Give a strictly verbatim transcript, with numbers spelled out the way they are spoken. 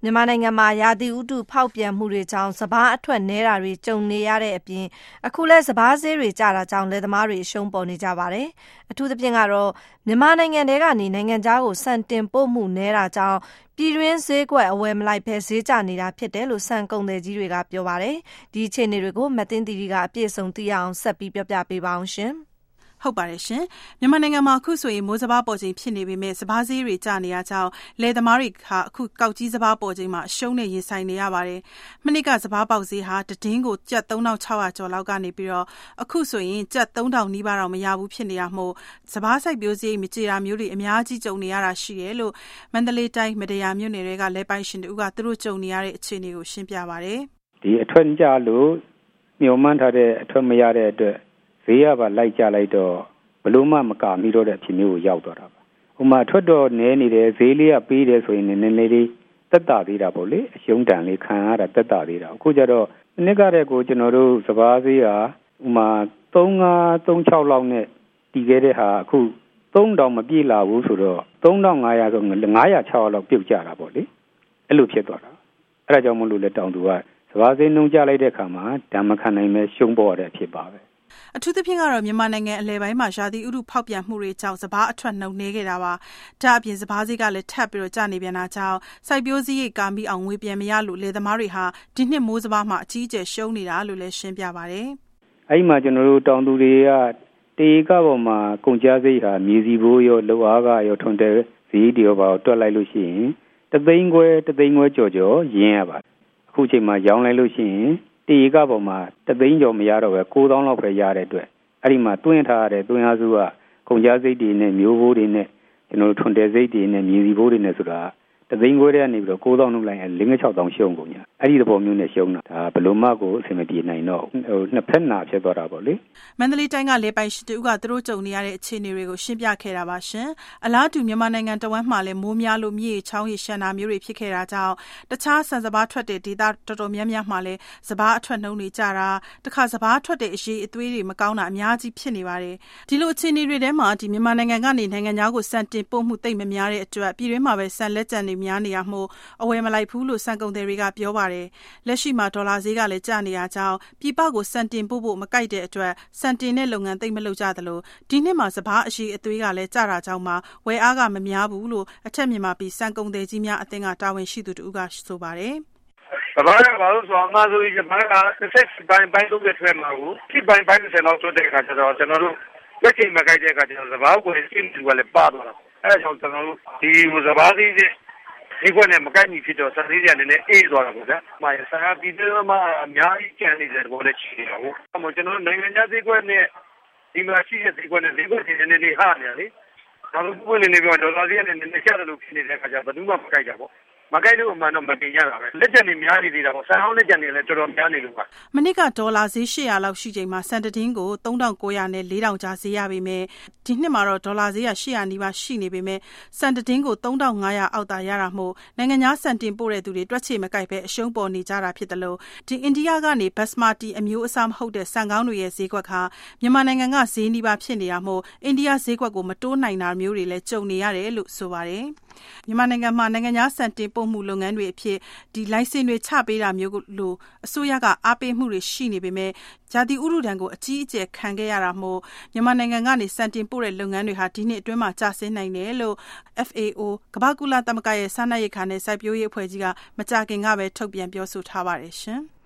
မြန်မာနိုင်ငံမှာရာသီဥတုဖောက်ပြန်မှုတွေကြောင့်စပါးအထွက်နည်းတာတွေကြုံနေရတဲ့အပြင်အခုလဲစပါးဈေးတွေကျတာကြောင့်လယ်သမားတွေအရှုံးပေါ်နေကြပါတယ်။အထူးသဖြင့်ကတော့မြန်မာနိုင်ငံထဲကနေနိုင်ငံခြားကိုဆန်တင်ပို့မှုနည်းတာကြောင့်ပြည်တွင်းဈေးကွက်အဝယ်မလိုက်ဘဲဈေးကျနေတာဖြစ်တယ်လို့ဆန်ကုန်သည်ကြီးတွေကပြောပါတယ်။ဒီအခြေအနေတွေကိုမသိန်းတီတီကအပြည့်စုံသိရအောင်ဆက်ပြီးပြောပြပေးပါအောင်ရှင်။ဟုတ်ပါတယ်ရှင်မြန်မာနိုင်ငံမှာအခုဆိုရင်မိုးစပါးပေါ်ချိန်ဖြစ်နေပေမဲ့စပါးဈေးတွေကျနေရကြောင်းလယ်သမားတွေကအခုကောက်ကြီးစပါးပေါ်ချိန်မှာအရှုံးနဲ့ရင်ဆိုင်နေရပါတယ်မနစ်ကစပါးပေါက်ဈေးဟာတဒင်းကိုကျပ်သုံးထောင်ခြောက်ရာကျော်လောက်ကနေပြီးတော့အခုဆိုရင်ကျပ်သုံးထောင်နီးပါးတော့မရဘူးဖြစ်နေရမို့စပါးစိုက်ပျိုးဈေးမကြေတာမျိုးတွေအများကြီးကြုံနေရတာရှိတယ်လို့မန္တလေးတိုင်းမတရာမြို့နယ်တွေကလယ်ပိုင်ရှင်တို့ကသူတို့ကြုံနေရတဲ့အခြေအနေကိုရှင်းပြပါတယ်ဒီအထွက်ကြလို့မျှော်မှန်းထားတဲ့အထွက်မရတဲ့အတွက်ဈေးရပါလိုက်ကြလိုက်တော့ဘလို့မှမကမိတော့တဲ့အဖြစ်မျိုးကိုရောက်သွားတာပါ။ဥမာထွက်တော့နည်းနေတယ်ဈေးလေးကပေးတယ်ဆိုရင်နည်းနည်းလေးတက်တာသေးတာပေါ့လေအရှုံးတန်လေးခံရတာတက်တာသေးတာအခုကျတော့နှစ်ကတည်းကကျွန်တော်တို့စပါးဈေးကဥမာသုံးငါးသုံးခြောက်လောက်နဲ့တည်ခဲ့တဲ့ဟာအခုသုံးထောင်မပြည့်လာဘူးဆိုတော့သုံးထောင်ငါးရာဆိုငါးရာခြောက်ရာလောက်ပြုတ်ကျတာပေါ့လေအဲ့လိုဖြစ်သွားတာအဲ့ဒါကြောင့်မလို့လေတောင်သူကစပါးဈေးနှုန်းကျလိုက်တဲ့အခါမှာဓမ္မခံနိုင်မဲ့ရှုံးပေါ်ရတဲ့ဖြစ်ပါပဲအထူးသဖြင့်ကတော့မြန်မာနိုင်ငံအလဲပိုင်းမှာရာသီဥတုဖောက်ပြန်မှုတွေကြောင့်စပါးအထွက်နှုန်းနှေးခဲ့တာပါ။ဒါအပြင်စပါးဈေးကလည်းထပ်ပြီးတော့ကျနေပြန်တာကြောင့်စိုက်ပျိုးစရိတ်ကာမိအောင်ငွေပြန်မရလို့လယ်သမားတွေဟာဒီနှစ်မိုးစပါးမှာအကြီးအကျယ်ရှုံးနေတာလို့လည်းရှင်းပြပါတယ်။အဲ့ဒီမှာကျွန်တော်တို့တောင်သူတွေကတေကပေါ်မှာကုန်ကျစရိတ်ဟာမြေစီဘိုးရောလောအားကရောထွန်တဲ့ဈေးတွေရောပါတွက်လိုက်လို့ရှိရင်တသိန်းခွဲတသိန်းခွဲကြော်ကြော်ရင်းရပါတယ်။အခုချိန်မှာရောင်းလိုက်လို့ရှိရင်တေကပေါ်မှာတသိန်းကျော်မရတော့ပဲကိုးသောင်းလောက်ပဲရတဲ့အတွက်အဲ့ဒီမှာတွင်းထားရတဲ့တွင်းအားစုကကုန်ကြစိတ်တွေနဲ့မျိုးဘိုးတွေနဲ့ကျွန်တော်တို့ထွန်တယ်စိတ်တွေနဲ့မြေစီဘိုးတွေနဲ့ဆိုတာတသိန်းခွဲတဲ့ကနေပြီးတော့ကိုးသောင်းနှုတ်လိုက်ရင်လေးငါးခြောက်သောင်းရှုံးကုန်ညာအဲ့ဒီသဘောမျိုးနဲ့ရှုံးတာဒါဘလို့မှကိုအဆင်မပြေနိုင်တော့ဟိုနှစ်ဖက်နာဖြစ်သွားတာပေါ့လေမန္တလေးတိုင်းကလေပိုင်ရှင်တူကသူတို့ကြုံနေရတဲ့အခြေအနေတွေကိုရှင်းပြခဲ့တာပါရှင်အလားတူမြန်မာနိုင်ငံတဝန်းမှာလည်းမိုးများလို့မြေချောင်းရီရှမ်းနာမျိုးတွေဖြစ်ခဲ့တာကြောင့်တခြားဆန်စပါးထွက်တဲ့ဒေသတော်တော်များများမှာလည်းစပါးအထွက်နှုန်းတွေကျတာတခါစပါးထွက်တဲ့အရေးအသွေးတွေမကောင်းတာအများကြီးဖြစ်နေပါတယ်ဒီလိုအခြေအနေတွေထဲမှာဒီမြန်မာနိုင်ငံကနေနိုင်ငံခြားကိုစံတင်ပို့မှုတိတ်မများတဲ့အတွက်ပြည်တွင်းမှာပဲဆန်လက်ကျန်တွေများနေရမှုအဝယ်မလိုက်ဘူးလို့စံကုန်သည်တွေကပြောပါတယ်လက်ရှိမှာဒေါ်လာဈေးကလည်းကျနေရကြောင်းပြည်ပကိုစံတင်ပို့ဖို့မကိုက်တဲ့အတွက်စံတင်တဲ့လုပ်ငန်းသိမ့်မလုပ်ကြသလိုဒီနှစ်မှာစပါးအရှိအသွေးကလည်းကျတာကြောင့်မှဝယ်အားကမများဘူးလို့အထက်မြန်မာပြည်စံကုန်သည်ကြီးများအသင်းကတာဝန်ရှိသူတို့ကဆိုပါတယ်စပါးကဘာလို့ဆိုအမှားဆိုရင်စပါးကတစ်ဆက်ပိုင်းပိုင်းသုံးတဲ့ထွက်မှာကိုဒီပိုင်းပိုင်းတစ်ဆက်လောက်ဆိုတဲ့အခါကျတော့ကျွန်တော်တို့လက်ချိန်မကိုက်တဲ့အခါကျတော့စပါးကိုရှင်းသူကလည်းပါသွားတာအဲဒါကြောင့်ကျွန်တော်တို့ဒီစပါးသီးတဲ့ဒီကွနဲ့မကိုက်ညီဖြစ်တော့စသည်ရနေနဲ့အေးသွားတာပေါ့ဗျာ။မာရစာပြည်သူမှာအများကြီးကျန်နေတဲ့ဘောလည်းရှိနေတာဟုတ်။အမေကျွန်တော်နိုင်ငံခြားဈေးကွက်နဲ့ဒီမှာရှိတဲ့ဈေးကွက်နဲ့ဈေးကွက်တွေနည်းနည်းဟာနေလေ။ဒါလို့ပွင့်နေနေပြောဒေါ်လာဈေးနဲ့နည်းနည်းကျတယ်လို့ဖြစ်နေတဲ့အခါကျဘယ်သူမှမကိုက်တာပေါ့။မကိုက်လို့အမှန်တော့မတင်ရတာပဲလက်ကျန်နေများနေသေးတာပေါ့ဆန်အောင်လက်ကျန်နေလည်းတော်တော်များနေလို့ပါမနစ်ကဒေါ်လာဈေး၈ရာလောက်ရှိချိန်မှာစံတတင်းကိုသုံးထောင်ကိုးရာနဲ့လေးထောင်ကြားဈေးရပေမဲ့ဒီနှစ်မှာတော့ဒေါ်လာဈေးက၈ရာနီးပါးရှိနေပေမဲ့စံတတင်းကိုသုံးထောင်ငါးရာအောက်သာရတာမို့နိုင်ငံခြားစံတင်ပို့တဲ့သူတွေတွက်ချေမကိုက်ပဲအရှုံးပေါ်နေကြတာဖြစ်တယ်လို့ဒီအိန္ဒိယကနေဘတ်စမာတီအမျိုးအစားမဟုတ်တဲ့စံကောင်းတွေရဲ့ဈေးကွက်ကမြန်မာနိုင်ငံကဈေးနီးပါးဖြစ်နေတာမို့အိန္ဒိယဈေးကွက်ကိုမတိုးနိုင်တာမျိုးတွေလည်းကြုံနေရတယ်လို့ဆိုပါတယ်မြန်မာနိုင်ငံမှာနိုင်ငံခြားစံတင်ပို့မှုလုပ်ငန်းတွေအဖြစ်ဒီလိုင်စင်တွေချပေးတာမျိုးလို့အစိုးရကအားပေးမှုတွေရှိနေပေမဲ့ဂျာတိဥရုဒဏ်ကိုအကြီးအကျယ်ခံခဲ့ရတာမို့မြန်မာနိုင်ငံကနေစံတင်ပို့တဲ့လုပ်ငန်းတွေဟာဒီနှစ်အတွင်းမှာကျဆင်းနိုင်တယ်လို့ F A O ကမ္ဘာ့ကုလသမဂ္ဂရဲ့စားနပ်ရိက္ခာနဲ့စိုက်ပျိုးရေးအဖွဲ့ကြီးကမကြာခင်ကပဲထုတ်ပြန်ပြောဆိုထားပါတယ်ရှင်